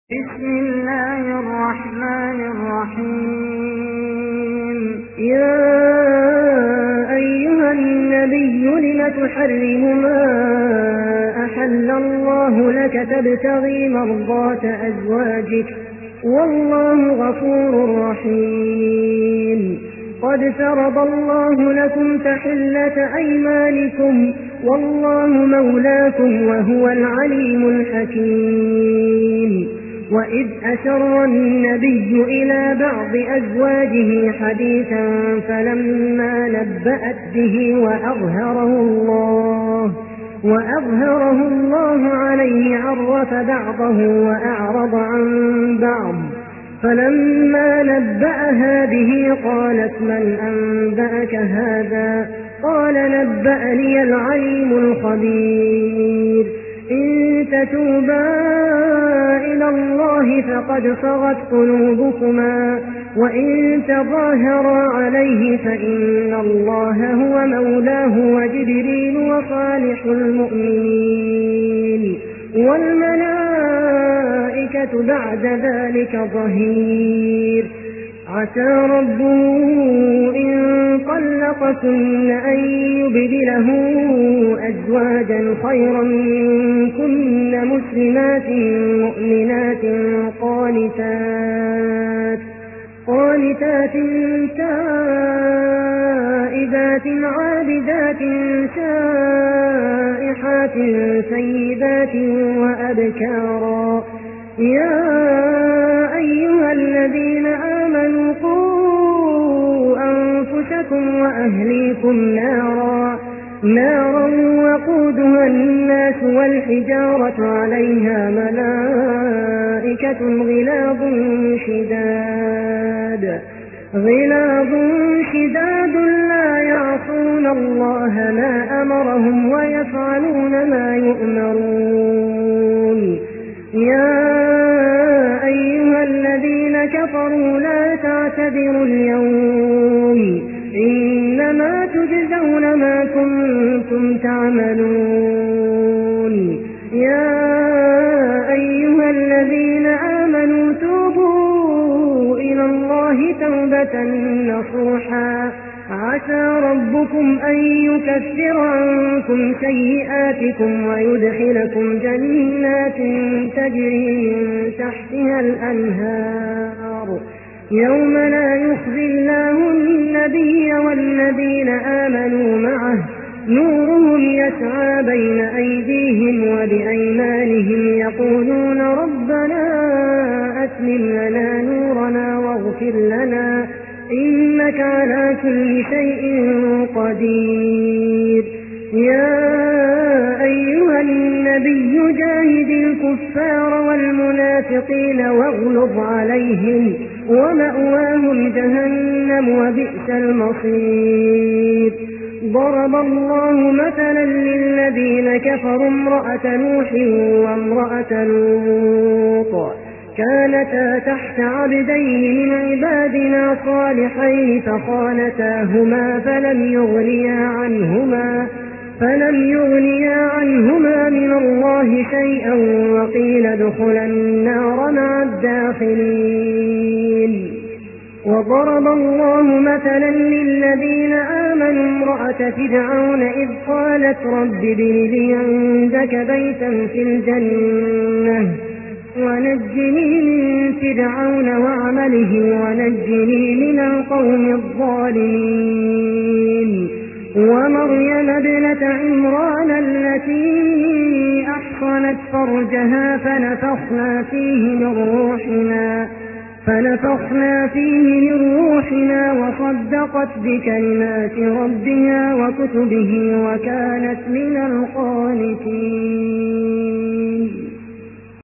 بسم الله الرحمن الرحيم. يا أيها النبي لم تحرم ما أحل الله لك تبتغي مرضات أزواجك والله غفور رحيم. قد فرض الله لكم تحلة أيمانكم والله مولاكم وهو العليم الحكيم. وإذ أسر النبي إلى بعض أزواجه حديثا فلما نبأت به وأظهره الله عليه عرف بعضه وأعرض عن بعض. فلما نبأها به قالت من أنبأك هذا؟ قال نبأني العليم الخبير. إن تتوبا إلى الله فقد صغت قلوبكما وإن تظاهرا عليه فإن الله هو مولاه وجبريل وصالح المؤمنين والملائكة بعد ذلك ظهير. عسى ربه إن طلقكن أن يبدله أزواجا خيرا منكن مسلمات مؤمنات قانتات تائبات عابدات سائحات سيدات وأبكارا. يا أيها الذين آمنوا قوا أنفسكم وأهليكم نارا وقودها الناس والحجارة عليها ملائكة غلاظ شداد لا يعصون الله ما أمرهم ويفعلون ما يؤمرون. يا أيها الذين كفروا لا تعتذروا اليوم إنما تجزون ما كنتم تعملون. يا أيها الذين آمنوا توبوا إلى الله توبة نصوحا عسى ربكم أن يكفر عنكم سيئاتكم ويدخلكم جنات تجري من تحتها الأنهار يوم لا يخزي الله النبي والذين آمنوا معه نورهم يسعى بين أيديهم وبأيمانهم يقولون ربنا أتمم لنا نورنا واغفر لنا إنك على كل شيء قدير. يا أيها النبي جاهد الكفار والمنافقين واغلظ عليهم ومأواهم جهنم وبئس المصير. ضرب الله مثلا للذين كفروا امرأة نوح وامرأة لوط كانتا تحت عبدين من عبادنا صالحين فخانتاهما فلم يغنيا عنهما من الله شيئا وقيل ادخلا النار مع الداخلين. وضرب الله مثلا للذين آمنوا امرأة فرعون إذ قالت رب ابن لي عندك بيتا في الجنة ونجني من فرعون وعمله ونجني من القوم الظالمين. ومريم ابنة عمران التي أحصنت فرجها فنفخنا فيه من روحنا وصدقت بكلمات ربها وكتبه وكانت من القانتين.